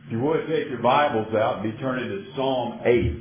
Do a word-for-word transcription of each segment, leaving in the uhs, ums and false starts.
If you would take your Bibles out and be turning to Psalm eight.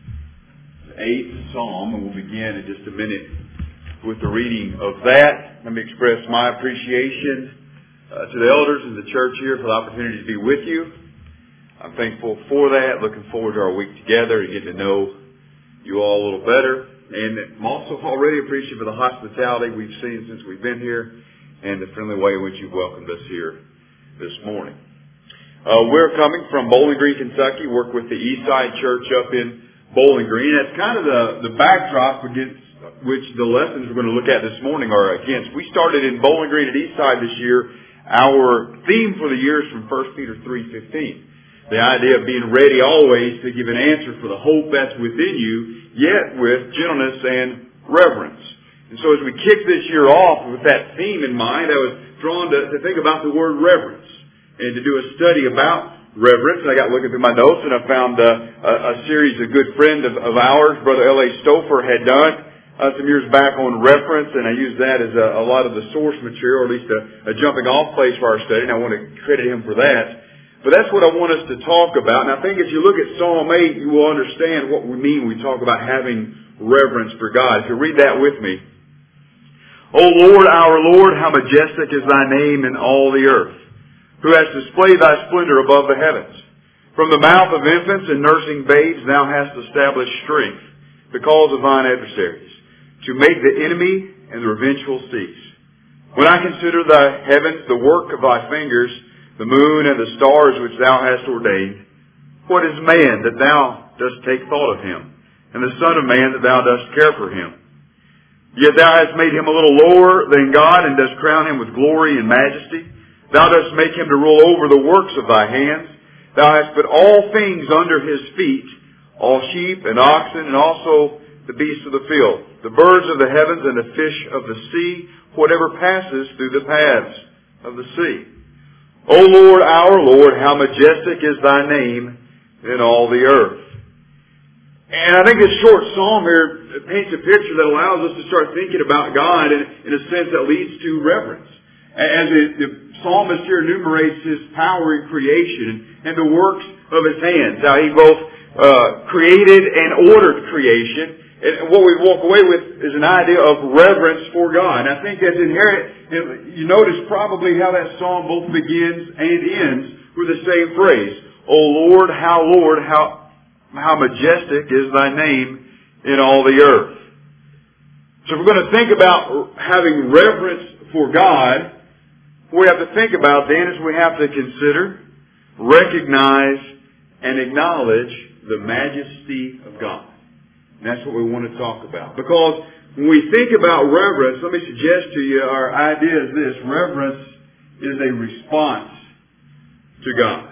The eighth Psalm, and we'll begin in just a minute with the reading of that. Let me express my appreciation uh, to the elders in the church here for the opportunity to be with you. I'm thankful for that, looking forward to our week together and getting to know you all a little better. And I'm also already appreciative of the hospitality we've seen since we've been here and the friendly way in which you've welcomed us here this morning. Uh, we're coming from Bowling Green, Kentucky, work with the Eastside Church up in Bowling Green. That's kind of the, the backdrop against which the lessons we're going to look at this morning are against. We started in Bowling Green at Eastside this year. Our theme for the year is from First Peter three fifteen. The idea of being ready always to give an answer for the hope that's within you, yet with gentleness and reverence. And so as we kick this year off with that theme in mind, I was drawn to, to think about the word reverence and to do a study about reverence. And I got looking through my notes and I found uh, a, a series a good friend of, of ours, Brother L A Stouffer, had done uh, some years back on reference, and I used that as a, a lot of the source material, or at least a, a jumping off place for our study, and I want to credit him for that. But that's what I want us to talk about. And I think if you look at Psalm eight, you will understand what we mean when we talk about having reverence for God. If you read that with me. O Lord, our Lord, how majestic is thy name in all the earth, who has displayed thy splendor above the heavens. From the mouth of infants and nursing babes thou hast established strength because of thine adversaries, to make the enemy and the revengeful cease. When I consider the heavens, the work of thy fingers, the moon and the stars which thou hast ordained, what is man that thou dost take thought of him, and the son of man that thou dost care for him? Yet thou hast made him a little lower than God, and dost crown him with glory and majesty. Thou dost make him to rule over the works of thy hands. Thou hast put all things under his feet, all sheep and oxen, and also the beasts of the field, the birds of the heavens and the fish of the sea, whatever passes through the paths of the sea. O Lord, our Lord, how majestic is thy name in all the earth. And I think this short psalm here paints a picture that allows us to start thinking about God in, in a sense that leads to reverence. As it, the psalmist here enumerates his power in creation and the works of his hands, how he both uh, created and ordered creation. And what we walk away with is an idea of reverence for God. And I think that's inherent. You notice probably how that psalm both begins and ends with the same phrase. O Lord, how Lord, how, how majestic is thy name in all the earth. So if we're going to think about having reverence for God, what we have to think about then is we have to consider, recognize, and acknowledge the majesty of God. And that's what we want to talk about. Because when we think about reverence, let me suggest to you our idea is this. Reverence is a response to God.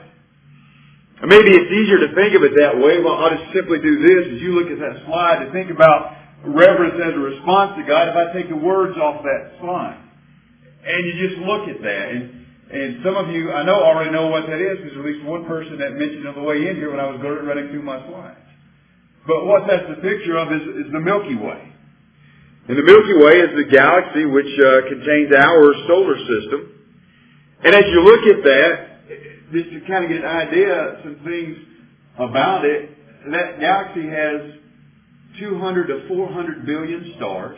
And maybe it's easier to think of it that way. Well, I'll just simply do this as you look at that slide to think about reverence as a response to God. If I take the words off that slide and you just look at that, and, and some of you I know already know what that is because at least one person that mentioned on the way in here when I was running through my slides. But what that's the picture of is, is the Milky Way. And the Milky Way is the galaxy which uh, contains our solar system. And as you look at that, just to kind of get an idea, some things about it, that galaxy has two hundred to four hundred billion stars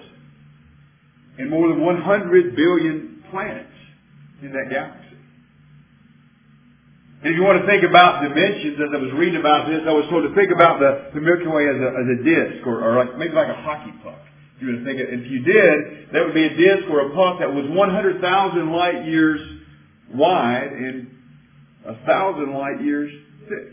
and more than one hundred billion planets in that galaxy. And if you want to think about dimensions, as I was reading about this, I was told to think about the, the Milky Way as a, as a disc, or, or like, maybe like a hockey puck. If you were to think of it, if you did, that would be a disc or a puck that was one hundred thousand light years wide and a thousand light years thick.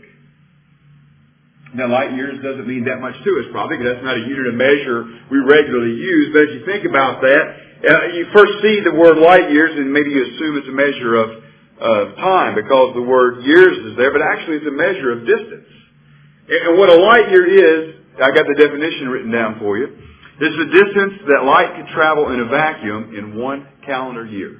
Now, light years doesn't mean that much to us, probably, because that's not a unit of measure we regularly use. But as you think about that, uh, you first see the word light years, and maybe you assume it's a measure of of time because the word years is there, but actually it's a measure of distance. And what a light year is, I got the definition written down for you, is the distance that light could travel in a vacuum in one calendar year.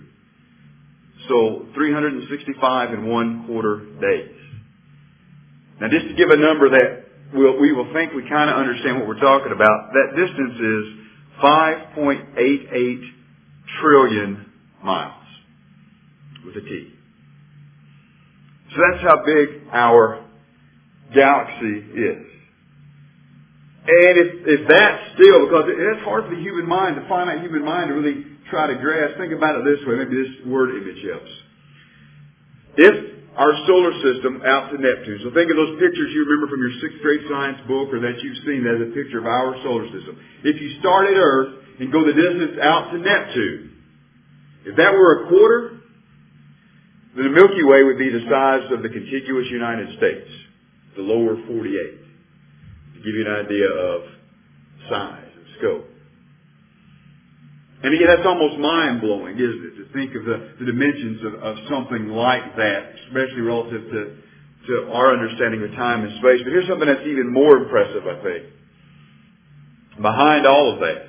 So three hundred sixty-five and one quarter days. Now just to give a number that we'll, we will think we kind of understand what we're talking about, that distance is five point eight eight trillion miles with a T. So that's how big our galaxy is. And if, if that's still, because it, it's hard for the human mind, the finite human mind to really try to grasp, think about it this way, maybe this word image helps. If our solar system out to Neptune, so think of those pictures you remember from your sixth grade science book or that you've seen as a picture of our solar system. If you start at Earth and go the distance out to Neptune, if that were a quarter, then the Milky Way would be the size of the contiguous United States, the lower forty-eight, to give you an idea of size and scope. And again, that's almost mind-blowing, isn't it, to think of the, the dimensions of, of something like that, especially relative to, to our understanding of time and space. But here's something that's even more impressive, I think. Behind all of that,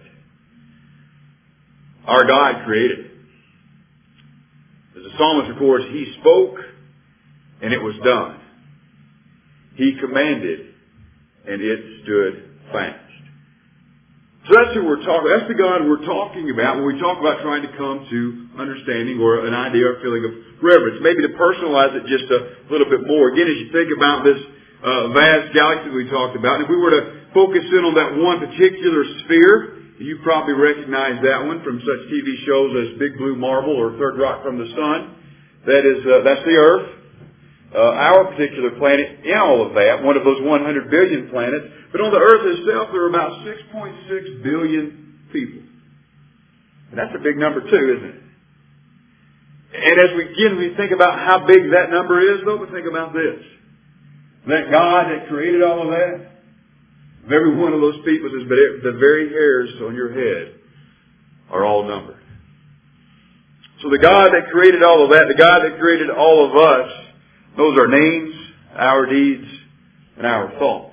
our God created it. As the psalmist records, He spoke and it was done. He commanded and it stood fast. So that's who we're talking. That's the God we're talking about when we talk about trying to come to understanding or an idea or feeling of reverence. Maybe to personalize it just a little bit more. Again, as you think about this uh, vast galaxy we talked about, if we were to focus in on that one particular sphere, you probably recognize that one from such T V shows as Big Blue Marble or Third Rock from the Sun. That is, uh, that's the Earth. Uh, our particular planet in all of that, one of those one hundred billion planets. But on the Earth itself, there are about six point six billion people. And that's a big number too, isn't it? And as we again, we think about how big that number is, though, we think about this. That God that created all of that, of every one of those people says, but it, the very hairs on your head are all numbered. So the God that created all of that, the God that created all of us, knows our names, our deeds, and our thoughts.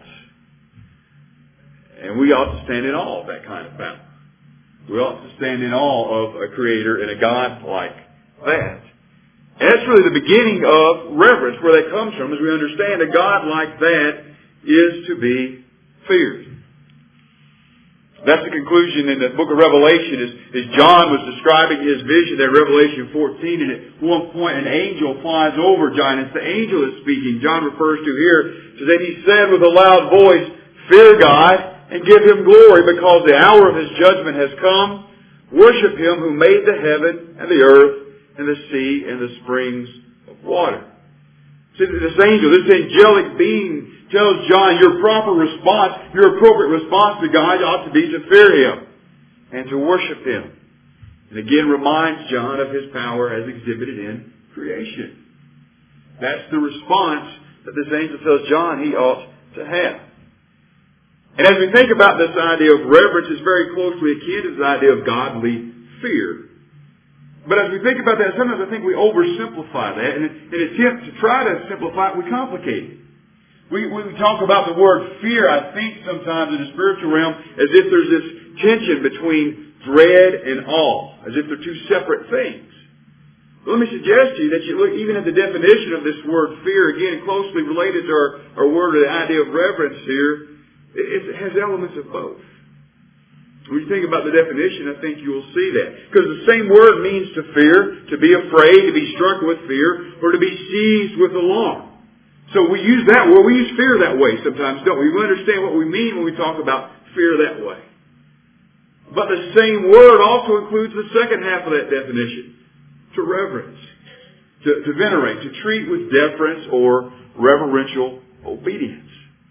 And we ought to stand in awe of that kind of power. We ought to stand in awe of a Creator and a God like that. And that's really the beginning of reverence, where that comes from, as we understand a God like that is to be feared. That's the conclusion in the book of Revelation as, as John was describing his vision there in Revelation fourteen, and at one point an angel flies over John. It's the angel that's speaking. John refers to here. So then he said with a loud voice, "Fear God and give Him glory, because the hour of His judgment has come. Worship Him who made the heaven and the earth and the sea and the springs of water." See, this angel, this angelic being tells John your proper response, your appropriate response to God ought to be to fear Him and to worship Him. And again reminds John of His power as exhibited in creation. That's the response that this angel tells John he ought to have. And as we think about this idea of reverence, it's very closely akin to this idea of godly fear. But as we think about that, sometimes I think we oversimplify that. And in an attempt to try to simplify it, we complicate it. We, when we talk about the word fear, I think sometimes in the spiritual realm as if there's this tension between dread and awe, as if they're two separate things. But let me suggest to you that you look even at the definition of this word fear, again, closely related to our, our word or the idea of reverence here, it, it has elements of both. When you think about the definition, I think you will see that. Because the same word means to fear, to be afraid, to be struck with fear, or to be seized with alarm. So we use that word, we use fear that way sometimes, don't we? We understand what we mean when we talk about fear that way. But the same word also includes the second half of that definition, to reverence, to, to venerate, to treat with deference or reverential obedience.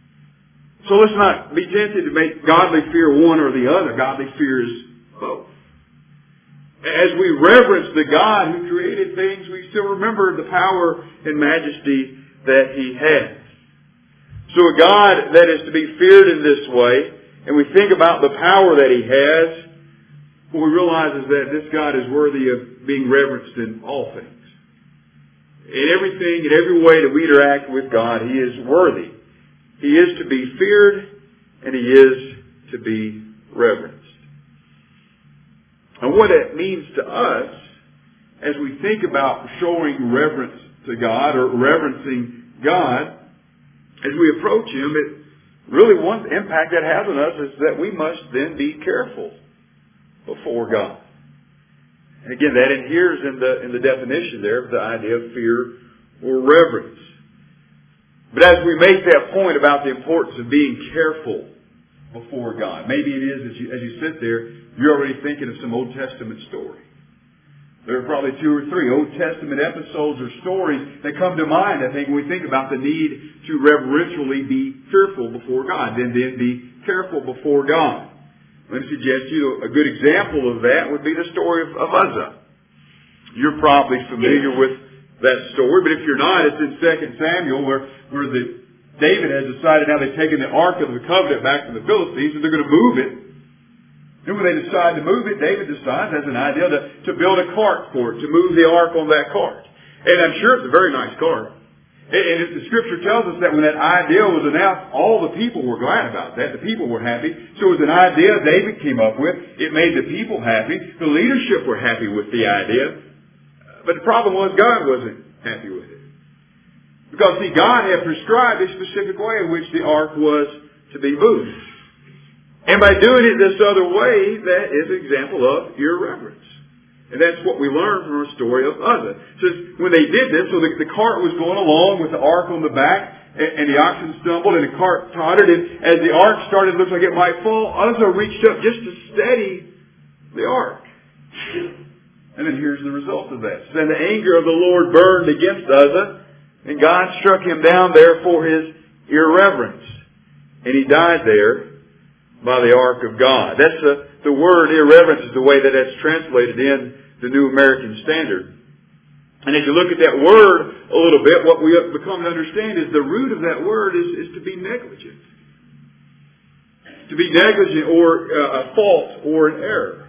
So let's not be tempted to make godly fear one or the other. Godly fear is both. As we reverence the God who created things, we still remember the power and majesty that He has. So a God that is to be feared in this way, and we think about the power that He has, what we realize is that this God is worthy of being reverenced in all things. In everything, in every way that we interact with God, He is worthy. He is to be feared, and He is to be reverenced. And what it means to us, as we think about showing reverence to God, or reverencing God, as we approach Him, it really one impact that has on us is that we must then be careful before God. And again, that adheres in the in the definition there of the idea of fear or reverence. But as we make that point about the importance of being careful before God, maybe it is as you, as you sit there, you're already thinking of some Old Testament story. There are probably two or three Old Testament episodes or stories that come to mind, I think, when we think about the need to reverentially be fearful before God, and then be careful before God. Let me suggest to you a good example of that would be the story of, of Uzzah. You're probably familiar with that story, but if you're not, it's in Second Samuel where, where the, David has decided now they've taken the Ark of the Covenant back to the Philistines and they're going to move it. And when they decide to move it, David decides, has an idea to, to build a cart for it, to move the ark on that cart. And I'm sure it's a very nice cart. And, and the Scripture tells us that when that idea was announced, all the people were glad about that. The people were happy. So it was an idea David came up with. It made the people happy. The leadership were happy with the idea. But the problem was God wasn't happy with it. Because, see, God had prescribed a specific way in which the ark was to be moved. And by doing it this other way, that is an example of irreverence. And that's what we learn from the story of Uzzah. It says, when they did this, so the, the cart was going along with the ark on the back, and, and the oxen stumbled, and the cart tottered, and as the ark started, it looked like it might fall, Uzzah reached up just to steady the ark. And then here's the result of that. Then the anger of the Lord burned against Uzzah, and God struck him down there for his irreverence. And he died there by the ark of God. That's the, the word irreverence is the way that that's translated in the New American Standard. And as you look at that word a little bit, what we have become to understand is the root of that word is, is to be negligent. To be negligent or uh, a fault or an error.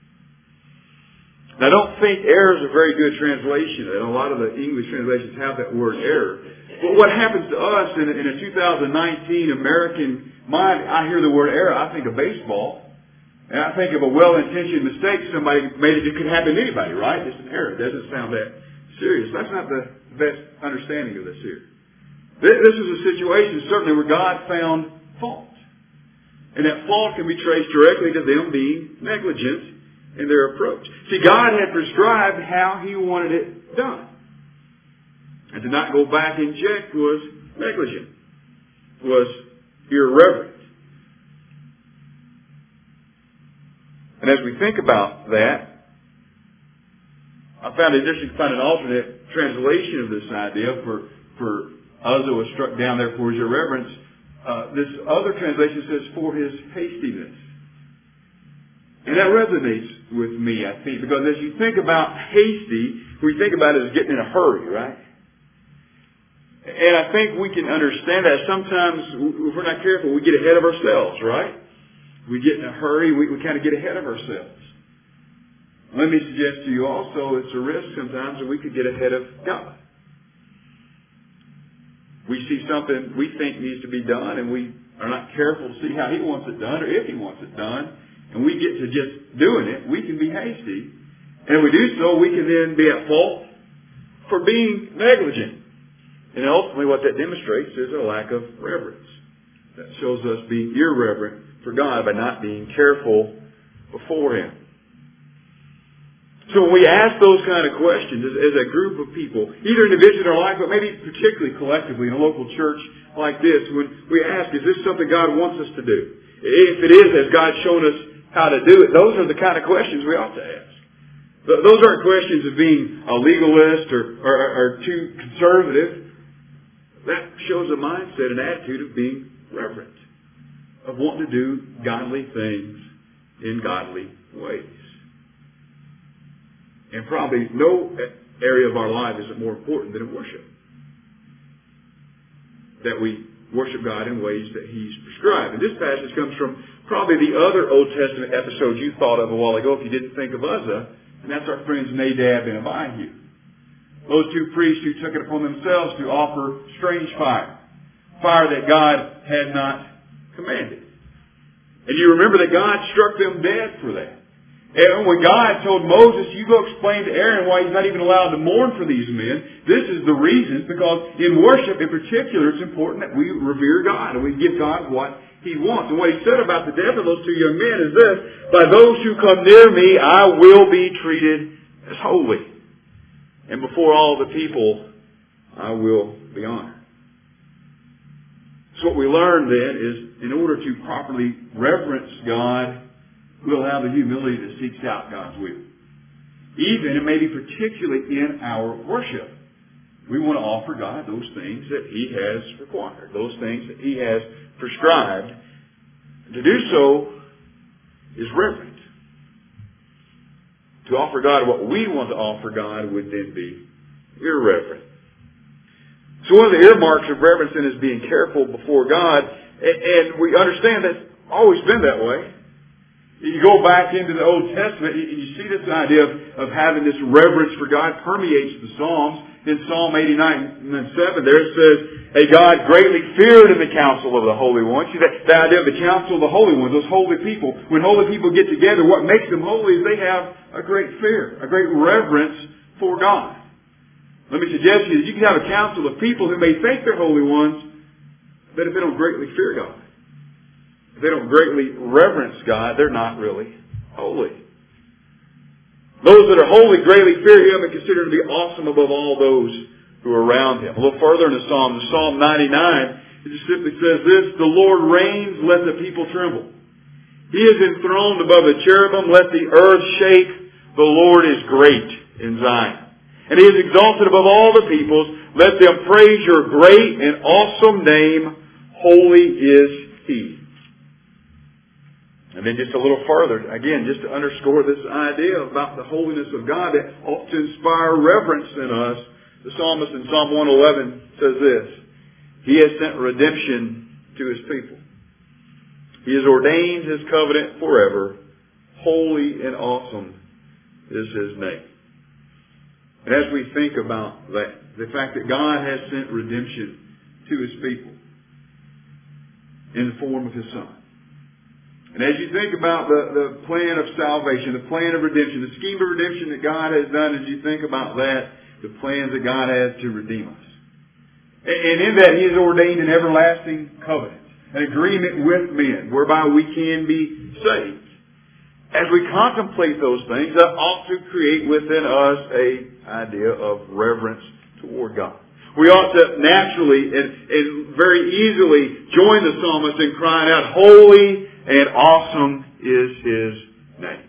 Now I don't think error is a very good translation, and a lot of the English translations have that word error. But what happens to us in a, in a two thousand nineteen American mind, I hear the word error, I think of baseball. And I think of a well-intentioned mistake somebody made it. It could happen to anybody, right? It's an error. It doesn't sound that serious. That's not the best understanding of this here. This is a situation certainly where God found fault. And that fault can be traced directly to them being negligent in their approach. See, God had prescribed how He wanted it done. And to not go back and check was negligent, was irreverent. And as we think about that, I found it interesting to find an alternate translation of this idea for, for Uzzah was struck down there for his irreverence. Uh, this other translation says for his hastiness. And that resonates with me, I think, because as you think about hasty, we think about it as getting in a hurry, right? And I think we can understand that sometimes, if we're not careful, we get ahead of ourselves, right? We get in a hurry, we, we kind of get ahead of ourselves. Let me suggest to you also, it's a risk sometimes that we could get ahead of God. We see something we think needs to be done, and we are not careful to see how He wants it done or if He wants it done, and we get to just doing it, we can be hasty. And if we do so, we can then be at fault for being negligent. And ultimately what that demonstrates is a lack of reverence. That shows us being irreverent for God by not being careful before Him. So when we ask those kind of questions as, as a group of people, either individually in our life, but maybe particularly collectively in a local church like this, when we ask, is this something God wants us to do? If it is, has God shown us how to do it? Those are the kind of questions we ought to ask. Those aren't questions of being a legalist or, or, or too conservative. That shows a mindset, an attitude of being reverent, of wanting to do godly things in godly ways. And probably no area of our life is more important than worship. That we worship God in ways that He's prescribed. And this passage comes from probably the other Old Testament episode you thought of a while ago if you didn't think of Uzzah, and that's our friends Nadab and Abihu. Those two priests who took it upon themselves to offer strange fire. Fire that God had not commanded. And you remember that God struck them dead for that. And when God told Moses, you go explain to Aaron why he's not even allowed to mourn for these men, this is the reason, because in worship in particular, it's important that we revere God and we give God what He wants. And what He said about the death of those two young men is this: by those who come near me, I will be treated as holy. And before all the people, I will be honored. So what we learn then is, in order to properly reverence God, we'll have the humility that seeks out God's will. Even, and maybe particularly in our worship, we want to offer God those things that He has required, those things that He has prescribed. To do so is reverent. To offer God what we want to offer God would then be irreverent. So one of the earmarks of reverence then is being careful before God, and we understand that's always been that way. You go back into the Old Testament, and you see this idea of, of having this reverence for God permeates the Psalms. In Psalm eighty-nine and seven, there it says, "A God greatly feared in the council of the holy ones." See, that, the idea of the council of the holy ones, those holy people. When holy people get together, what makes them holy is they have a great fear, a great reverence for God. Let me suggest to you that you can have a council of people who may think they're holy ones, but if they don't greatly fear God, if they don't greatly reverence God, they're not really holy. Those that are holy greatly fear Him and consider Him to be awesome above all those who are around Him. A little further in the Psalm, in Psalm ninety-nine, it just simply says this, "The Lord reigns, let the people tremble. He is enthroned above the cherubim, let the earth shake. The Lord is great in Zion. And He is exalted above all the peoples. Let them praise Your great and awesome name. Holy is He." And then just a little further, again, just to underscore this idea about the holiness of God that ought to inspire reverence in us, the psalmist in Psalm one eleven says this, "He has sent redemption to His people. He has ordained His covenant forever. Holy and awesome is His name." And as we think about that, the fact that God has sent redemption to His people in the form of His Son. And as you think about the, the plan of salvation, the plan of redemption, the scheme of redemption that God has done, as you think about that, the plans that God has to redeem us. And in that He has ordained an everlasting covenant, an agreement with men, whereby we can be saved. As we contemplate those things, that ought to create within us a idea of reverence toward God. We ought to naturally and, and very easily join the psalmist in crying out, "Holy and awesome is His name."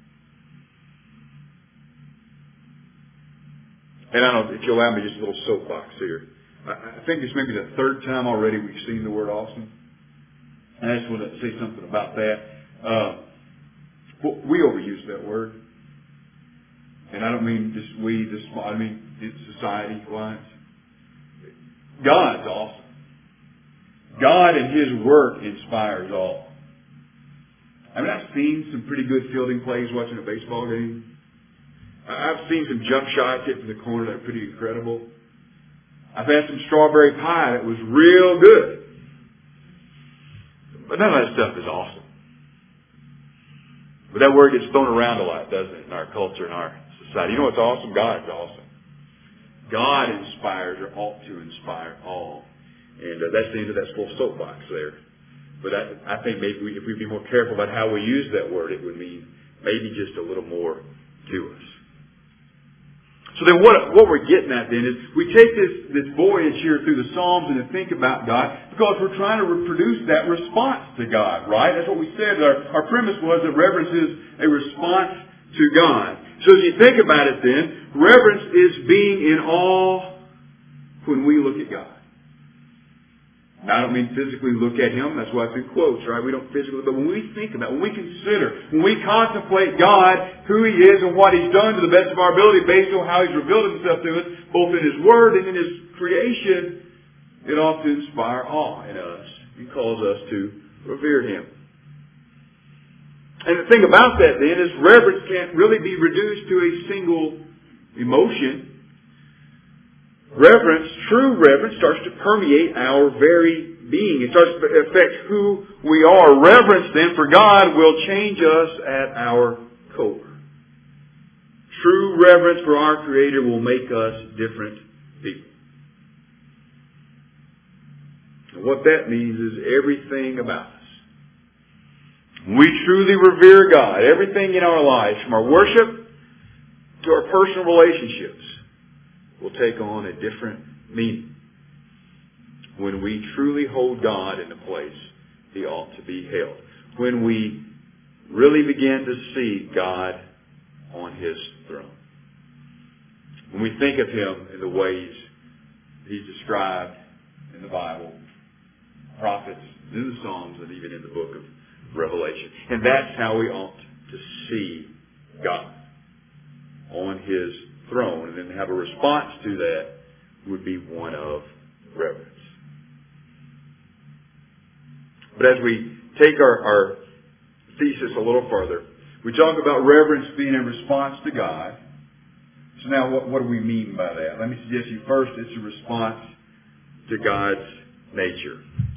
And I don't know if you'll allow me just a little soapbox here. I think this may be the third time already we've seen the word awesome. And I just want to say something about that. Uh, we overuse that word. And I don't mean just we, this, I mean society-wise. God's awesome. God and His work inspires all. I mean, I've seen some pretty good fielding plays watching a baseball game. I've seen some jump shots hit from the corner that are pretty incredible. I've had some strawberry pie that was real good. But none of that stuff is awesome. But that word gets thrown around a lot, doesn't it, in our culture, in our society. You know what's awesome? God's awesome. God inspires, or ought to inspire all. And uh, that's the end of that full soapbox there. But I, I think maybe we, if we'd be more careful about how we use that word, it would mean maybe just a little more to us. So then what, what we're getting at then is we take this, this voyage here through the Psalms and to think about God because we're trying to reproduce that response to God, right? That's what we said. Our, our premise was that reverence is a response to God. So as you think about it then, reverence is being in awe when we look at God. Now, I don't mean physically look at Him. That's why it's in quotes, right? We don't physically, but when we think about it, when we consider, when we contemplate God, who He is and what He's done to the best of our ability based on how He's revealed Himself to us, both in His Word and in His creation, it ought to inspire awe in us and cause us to revere Him. And the thing about that then is reverence can't really be reduced to a single emotion. Reverence, true reverence, starts to permeate our very being. It starts to affect who we are. Reverence then for God will change us at our core. True reverence for our Creator will make us different people. And what that means is everything about us. When we truly revere God, everything in our lives, from our worship to our personal relationships, will take on a different meaning. when we truly hold God in the place He ought to be held. When we really begin to see God on His throne. When we think of Him in the ways He's described in the Bible, prophets, in the Psalms, and even in the book of Revelation. And that's how we ought to see God on His throne. And then have a response to that would be one of reverence. But as we take our, our thesis a little further, we talk about reverence being a response to God. So now what, what do we mean by that? Let me suggest to you first it's a response to God's nature.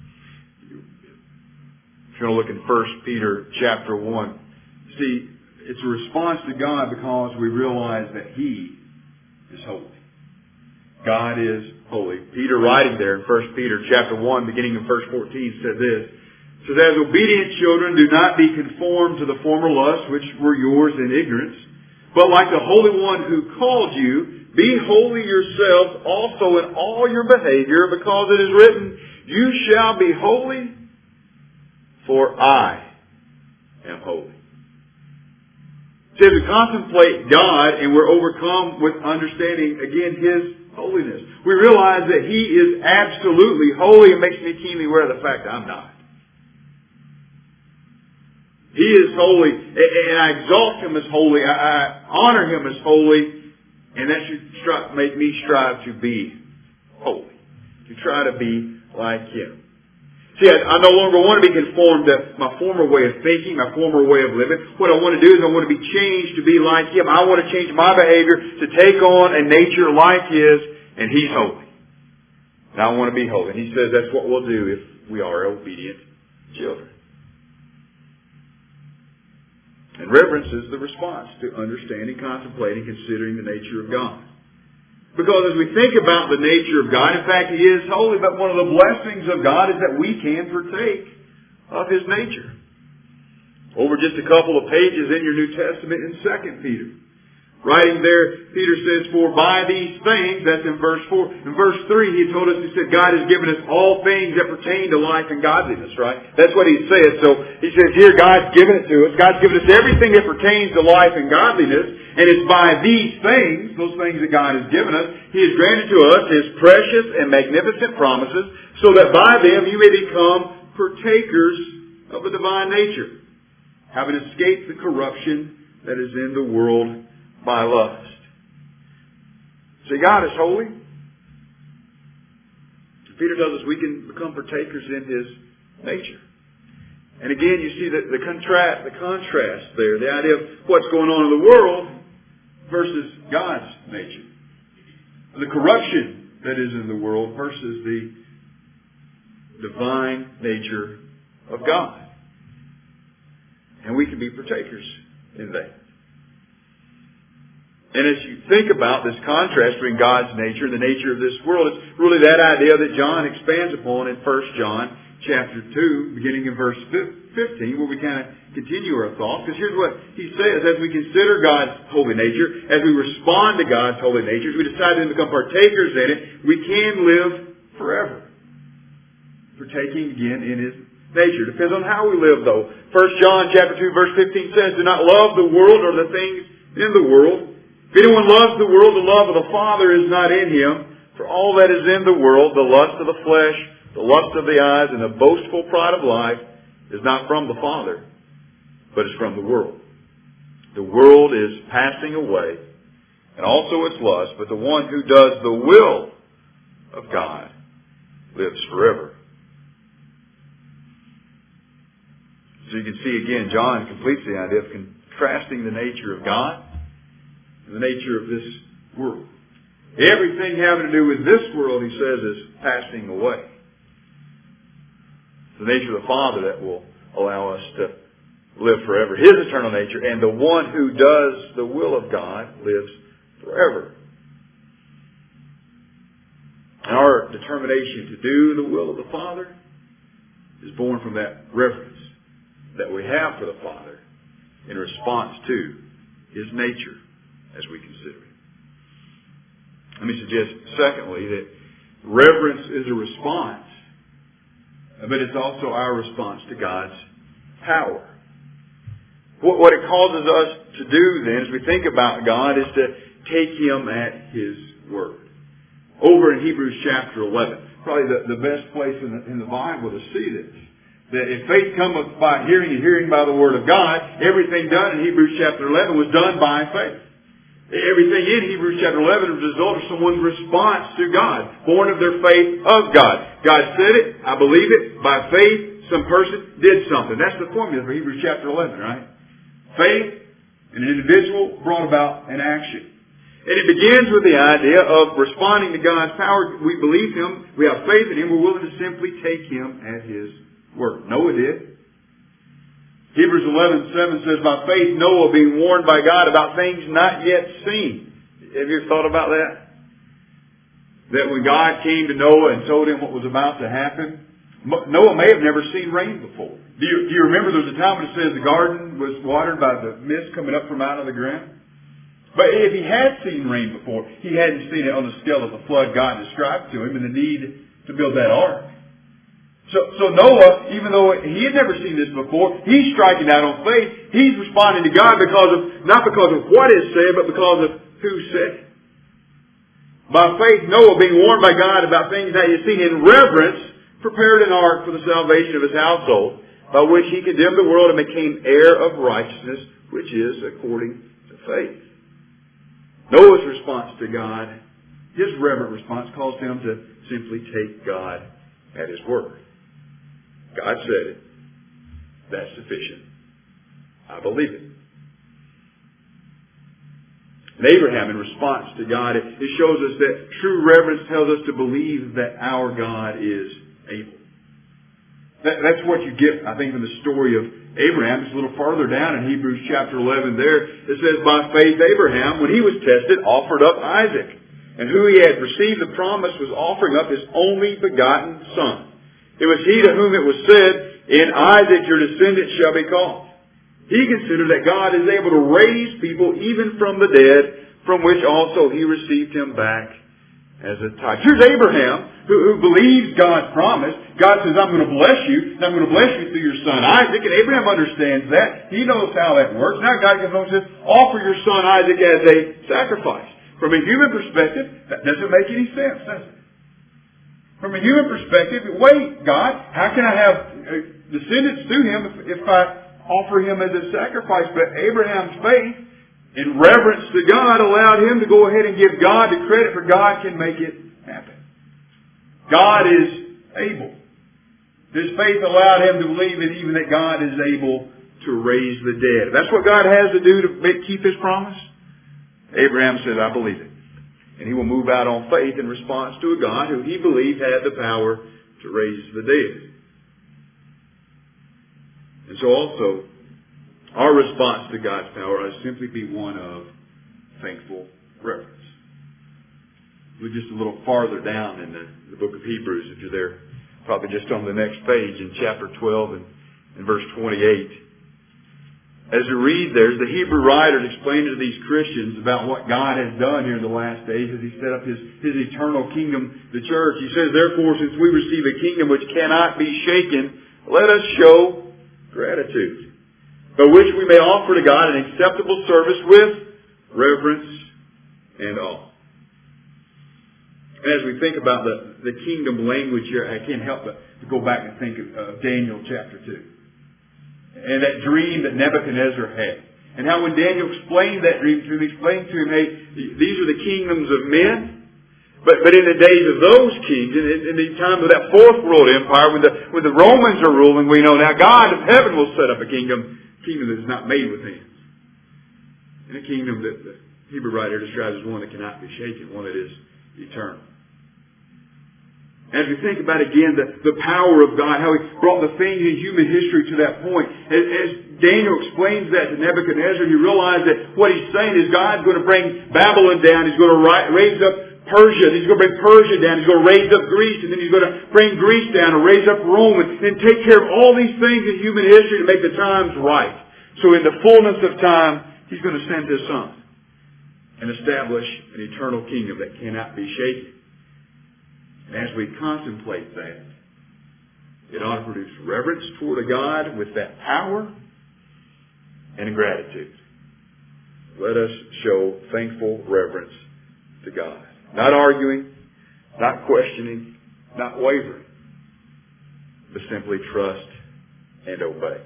If you want to look in First Peter chapter one, see, it's a response to God because we realize that He is holy. God is holy. Peter, writing there in First Peter chapter one, beginning in verse fourteen, said this. It says, as obedient children, do not be conformed to the former lusts which were yours in ignorance, but like the Holy One who called you, be holy yourselves also in all your behavior, because it is written, you shall be holy, for I am holy. See, as we contemplate God and we're overcome with understanding, again, His holiness, we realize that He is absolutely holy. It makes me keenly aware of the fact that I'm not. He is holy, and I exalt Him as holy. I honor Him as holy, and that should strive, make me strive to be holy, to try to be like Him. See, I, I no longer want to be conformed to my former way of thinking, my former way of living. What I want to do is I want to be changed to be like Him. I want to change my behavior to take on a nature like His, and He's holy. And I want to be holy. And He says that's what we'll do if we are obedient children. And reverence is the response to understanding, contemplating, considering the nature of God. Because as we think about the nature of God, in fact, He is holy, but one of the blessings of God is that we can partake of His nature. Over just a couple of pages in your New Testament in Second Peter. Writing there, Peter says, for by these things, that's in verse four. In verse three, he told us, he said, God has given us all things that pertain to life and godliness, right? That's what he said. So he says here, God's given it to us. God's given us everything that pertains to life and godliness. And it's by these things, those things that God has given us, He has granted to us His precious and magnificent promises, so that by them you may become partakers of the divine nature, having escaped the corruption that is in the world by lust. See, God is holy. Peter tells us we can become partakers in His nature. And again, you see the, the contrast, the contrast there, the idea of what's going on in the world versus God's nature. The corruption that is in the world versus the divine nature of God. And we can be partakers in that. And as you think about this contrast between God's nature and the nature of this world, it's really that idea that John expands upon in First John chapter two, beginning in verse fifteen, where we kind of continue our thoughts. Because here's what he says: as we consider God's holy nature, as we respond to God's holy nature, as we decide to become partakers in it, we can live forever. Partaking again in His nature. Depends on how we live, though. First John chapter two, verse fifteen says, do not love the world or the things in the world. If anyone loves the world, the love of the Father is not in him. For all that is in the world, the lust of the flesh, the lust of the eyes, and the boastful pride of life, is not from the Father, but is from the world. The world is passing away, and also its lust, but the one who does the will of God lives forever. So you can see again, John completes the idea of contrasting the nature of God and the nature of this world. Everything having to do with this world, he says, is passing away. The nature of the Father that will allow us to live forever. His eternal nature. And the one who does the will of God lives forever. And our determination to do the will of the Father is born from that reverence that we have for the Father in response to His nature as we consider it. Let me suggest, secondly, that Reverence is a response, but it's also our response to God's power. What it causes us to do then, as we think about God, is to take Him at His word. Over in Hebrews chapter eleven, probably the, the best place in the, in the Bible to see this. That if faith cometh by hearing and hearing by the word of God, everything done in Hebrews chapter eleven was done by faith. Everything in Hebrews chapter eleven is a result of someone's response to God, born of their faith of God. God said it, I believe it, by faith, some person did something. That's the formula for Hebrews chapter eleven, right? Faith in an individual brought about an action. And it begins with the idea of responding to God's power. We believe Him, we have faith in Him, we're willing to simply take Him at His word. Noah did. Hebrews eleven seven says, by faith Noah, being warned by God about things not yet seen. Have you ever thought about that? That when God came to Noah and told him what was about to happen, Noah may have never seen rain before. Do you, do you remember there was a time when it says the garden was watered by the mist coming up from out of the ground? But if he had seen rain before, he hadn't seen it on the scale of the flood God described to him and the need to build that ark. So, so Noah, even though he had never seen this before, he's striking out on faith. He's responding to God because of, not because of what is said, but because of who said it. By faith, Noah, being warned by God about things that he had seen in reverence, prepared an ark for the salvation of his household, by which he condemned the world and became heir of righteousness, which is according to faith. Noah's response to God, his reverent response, caused him to simply take God at His word. God said it. That's sufficient. I believe it. And Abraham, in response to God, it shows us that true reverence tells us to believe that our God is able. That, that's what you get, I think, from the story of Abraham. Just a little farther down in Hebrews chapter eleven there, it says, by faith Abraham, when he was tested, offered up Isaac. And who he had received the promise was offering up his only begotten son. It was he to whom it was said, in Isaac your descendants shall be called. He considered that God is able to raise people even from the dead, from which also he received him back as a type. Here's Abraham, who, who believes God's promise. God says, I'm going to bless you, and I'm going to bless you through your son Isaac. And Abraham understands that. He knows how that works. Now God comes along and says, offer your son Isaac as a sacrifice. From a human perspective, that doesn't make any sense, does it? From a human perspective, wait, God, how can I have descendants through him if, if I offer him as a sacrifice? But Abraham's faith, in reverence to God, allowed him to go ahead and give God the credit, for God can make it happen. God is able. His faith allowed him to believe that even that God is able to raise the dead. That's what God has to do to make, keep His promise. Abraham said, I believe it. And he will move out on faith in response to a God who he believed had the power to raise the dead. And so also, our response to God's power is simply be one of thankful reverence. We're just a little farther down in the, the book of Hebrews, if you're there, probably just on the next page in chapter twelve and, and verse twenty-eight. As we read there, the Hebrew writer is explaining to these Christians about what God has done here in the last days as He set up His, His eternal kingdom, the church. He says, therefore, since we receive a kingdom which cannot be shaken, let us show gratitude, by which we may offer to God an acceptable service with reverence and awe. And as we think about the, the kingdom language here, I can't help but to go back and think of uh, Daniel chapter two. And that dream that Nebuchadnezzar had. And how when Daniel explained that dream to him, he explained to him, hey, these are the kingdoms of men. But, but in the days of those kings, in, in the time of that fourth world empire, when the, when the Romans are ruling, we know now God of heaven will set up a kingdom, a kingdom that is not made with hands. And a kingdom that the Hebrew writer describes as one that cannot be shaken, one that is eternal. As we think about, again, the, the power of God, how He brought the things in human history to that point. As, as Daniel explains that to Nebuchadnezzar, he realized that what he's saying is God's going to bring Babylon down. He's going to ri- raise up Persia. He's going to bring Persia down. He's going to raise up Greece. And then He's going to bring Greece down and raise up Rome. And, and take care of all these things in human history to make the times right. So in the fullness of time, He's going to send His Son and establish an eternal kingdom that cannot be shaken. And as we contemplate that, it ought to produce reverence toward a God with that power and gratitude. Let us show thankful reverence to God. Not arguing, not questioning, not wavering, but simply trust and obey.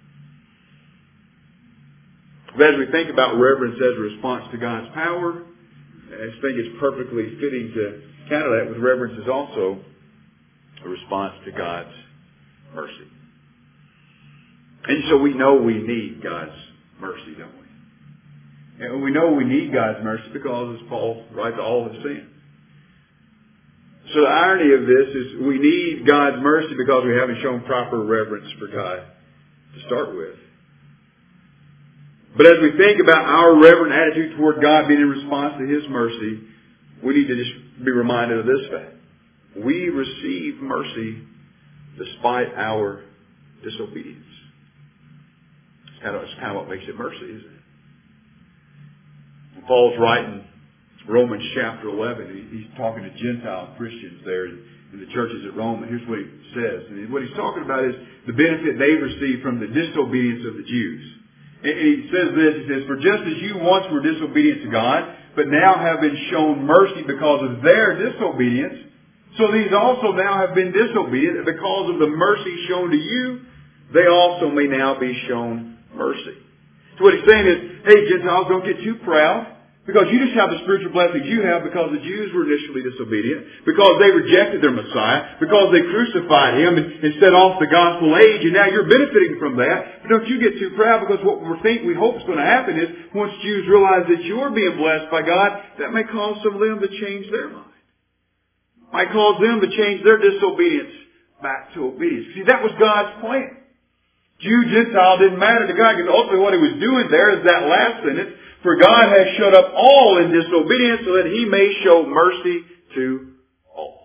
But as we think about reverence as a response to God's power, I think it's perfectly fitting to counter that with reverence is also a response to God's mercy. And so we know we need God's mercy, don't we? And we know we need God's mercy because, as Paul writes, all have sinned. So the irony of this is we need God's mercy because we haven't shown proper reverence for God to start with. But as we think about our reverent attitude toward God being in response to His mercy, we need to just be reminded of this fact. We receive mercy despite our disobedience. It's kind of, it's kind of what makes it mercy, isn't it? When Paul's writing Romans chapter eleven, he's talking to Gentile Christians there in the churches at Rome, and here's what he says. And what he's talking about is the benefit they received from the disobedience of the Jews. And he says this, he says, "For just as you once were disobedient to God, but now have been shown mercy because of their disobedience, so these also now have been disobedient, and because of the mercy shown to you, they also may now be shown mercy." So what he's saying is, hey, Gentiles, don't get too proud, because you just have the spiritual blessings you have because the Jews were initially disobedient, because they rejected their Messiah, because they crucified Him and, and set off the gospel age, and now you're benefiting from that. But don't you get too proud, because what we think we hope is going to happen is once Jews realize that you're being blessed by God, that may cause some of them to change their mind. Might cause them to change their disobedience back to obedience. See, that was God's plan. Jew, Gentile didn't matter to God, because ultimately what He was doing there is that last sentence, "For God has shut up all in disobedience so that He may show mercy to all."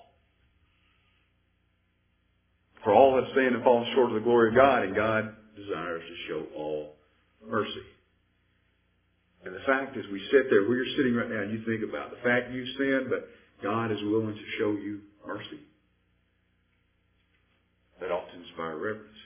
For all have sinned and fallen short of the glory of God, and God desires to show all mercy. And the fact is, we sit there, where you're sitting right now, and you think about the fact you've sinned, but God is willing to show you mercy. That ought to inspire reverence.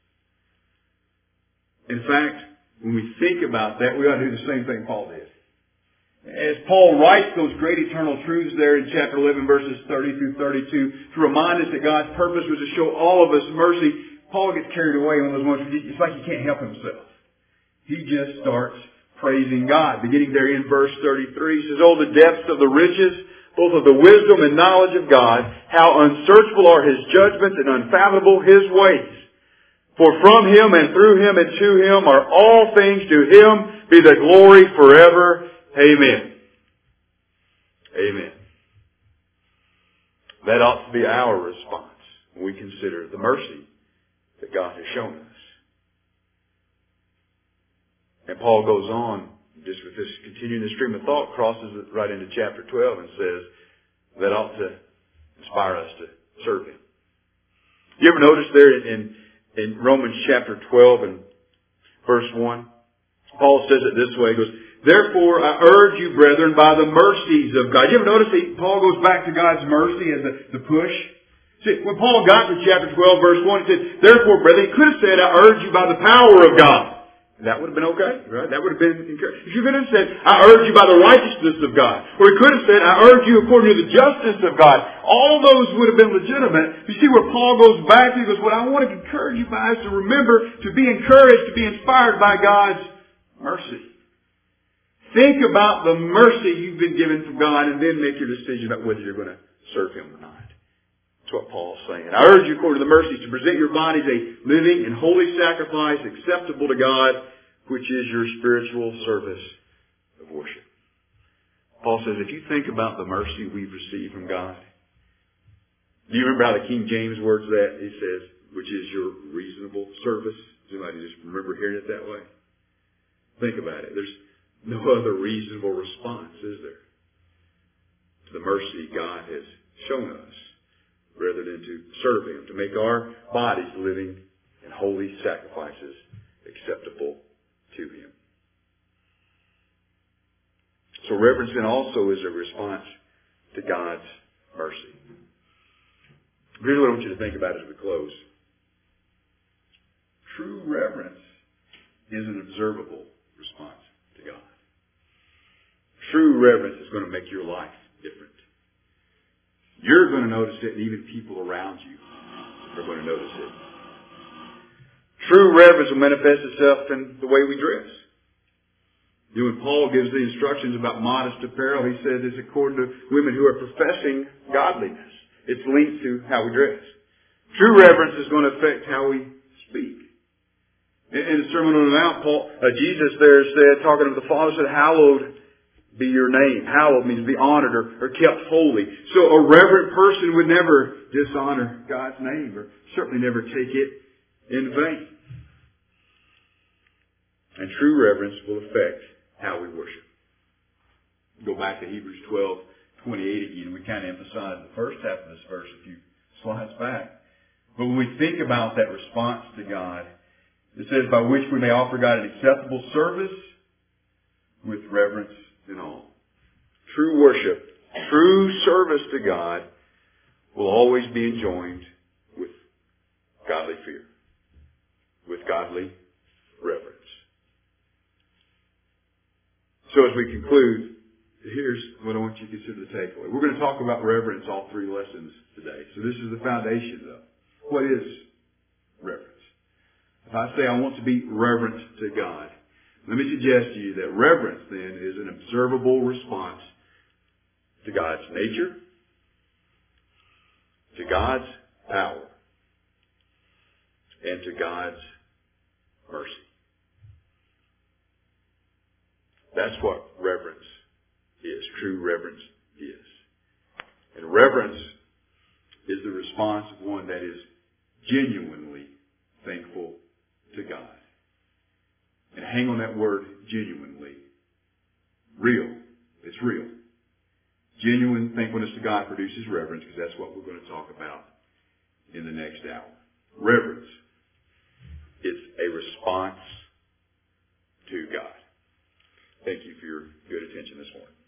In fact, when we think about that, we ought to do the same thing Paul did. As Paul writes those great eternal truths there in chapter eleven, verses thirty through thirty-two, to remind us that God's purpose was to show all of us mercy, Paul gets carried away on those moments. It's like he can't help himself. He just starts praising God. Beginning there in verse thirty-three, he says, "Oh, the depths of the riches, both of the wisdom and knowledge of God, how unsearchable are His judgments and unfathomable His ways. For from Him and through Him and to Him are all things. To Him be the glory forever. Amen." Amen. That ought to be our response when we consider the mercy that God has shown us. And Paul goes on, just with this continuing the stream of thought, crosses it right into chapter twelve and says that ought to inspire us to serve Him. You ever notice there in In Romans chapter twelve and verse one, Paul says it this way. He goes, "Therefore I urge you, brethren, by the mercies of God." You ever notice that Paul goes back to God's mercy as the, the push? See, when Paul got to chapter twelve, verse one, he said, "Therefore, brethren," he could have said, "I urge you by the power of God." That would have been okay, right? That would have been encouraged. He could have said, "I urge you by the righteousness of God." Or he could have said, "I urge you according to the justice of God." All those would have been legitimate. You see where Paul goes back to, he goes, what I want to encourage you guys to remember, to be encouraged, to be inspired by God's mercy. Think about the mercy you've been given from God, and then make your decision about whether you're going to serve Him or not. That's what Paul's saying. "I urge you according to the mercies to present your bodies a living and holy sacrifice acceptable to God, which is your spiritual service of worship." Paul says, if you think about the mercy we've received from God, do you remember how the King James words that? He says, which is your reasonable service. Does anybody just remember hearing it that way? Think about it. There's no other reasonable response, is there, to the mercy God has shown us, rather than to serve Him, to make our bodies living and holy sacrifices acceptable to Him. So reverence then also is a response to God's mercy. Here's what I want you to think about as we close. True reverence is an observable response to God. True reverence is going to make your life different. You're going to notice it, and even people around you are going to notice it. True reverence will manifest itself in the way we dress. You know, when Paul gives the instructions about modest apparel, he says it's according to women who are professing godliness. It's linked to how we dress. True reverence is going to affect how we speak. In, in the Sermon on the Mount, Paul, uh, Jesus there said, talking to the Father, said, "Hallowed be your name." Hallowed means be honored or, or kept holy. So a reverent person would never dishonor God's name, or certainly never take it in vain. And true reverence will affect how we worship. Go back to Hebrews twelve twenty-eight again. We kind of emphasized the first half of this verse a few slides back. But when we think about that response to God, it says, by which we may offer God an acceptable service with reverence and awe. True worship, true service to God will always be enjoined with godly fear, with godly reverence. So as we conclude, here's what I want you to consider the takeaway. We're going to talk about reverence all three lessons today. So this is the foundation, though. What is reverence? If I say I want to be reverent to God, let me suggest to you that reverence, then, is an observable response to God's nature, to God's power, and to God's mercy. That's what reverence is. True reverence is. And reverence is the response of one that is genuinely thankful to God. And hang on that word, genuinely. Real. It's real. Genuine thankfulness to God produces reverence, because that's what we're going to talk about in the next hour. Reverence is a response to God. Thank you for your good attention this morning.